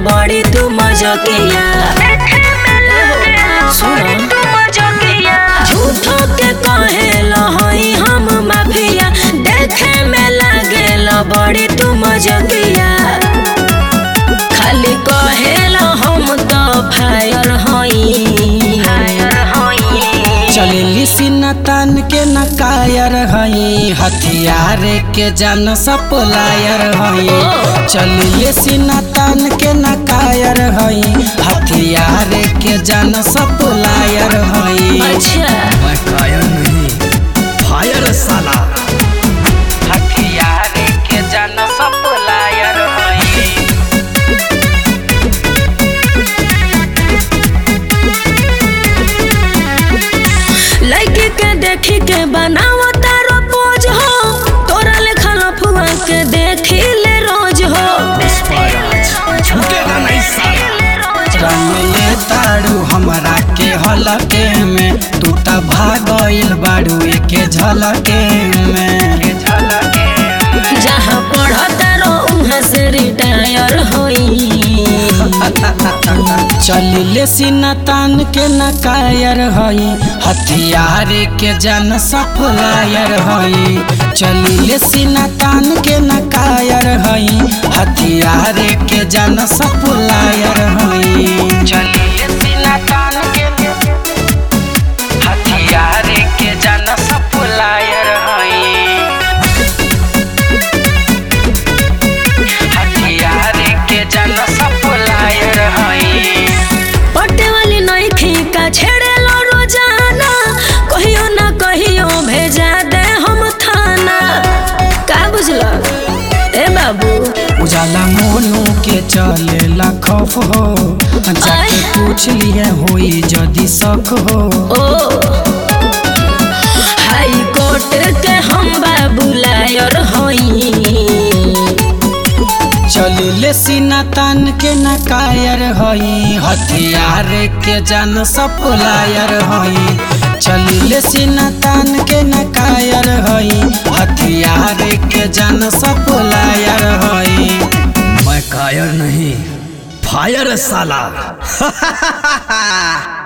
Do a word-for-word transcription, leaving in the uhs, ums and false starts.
बड़ी तू मजकिया झूठो के कहेला हई हम माफिया देखे में लागेला बड़ी तू मजकिया खाली कहेला हम तो फायर हई चलेली सीना तान के न कायर हई हथियार के जान सप्लायर हई चलिए सीना तान के न कायर हई हथियार के जान सप्लायर हई अच्छा मैं कायर नहीं फायर साला। हथियार के जान सप्लायर हई लड़की के देखी के बनावा तारो पोज हो तोरा लेखा लफुआ के देखी ले रोज हो झुकेगा नहीं साला। रंगले ताड़ू हमरा के हलके में तू त भागइल बाड़ू के झलके में जहाँ पढ़ता रो उहाँ से रिटायर होई चलिले सीना तान के न कायर हई हथियार के जान सप्लायर हई चलिले सीना तान के न कायर हई हथियार के जान सप्लायर हई चलिले सीना तान के हथियार के जान सप्लायर हई हथियार के जान सप्लायर हई पटे वाली नई खीका छेड़े लो रोजाना कहियो ना कहियो भेजा दे हम थाना का बुझला ए बाबू उजाला मोनू के चले खौफ हो जाके पूछ लिए होई जदी शक हो ओ हाई कोर्ट के हम बाबू लायर होई चलिले सीना तान के न कायर हई हथियार के जान सप्लायर हई चलिले सीना तान के न कायर हई हथियार के जान सप्लायर हई मैं कायर नहीं फायर साला।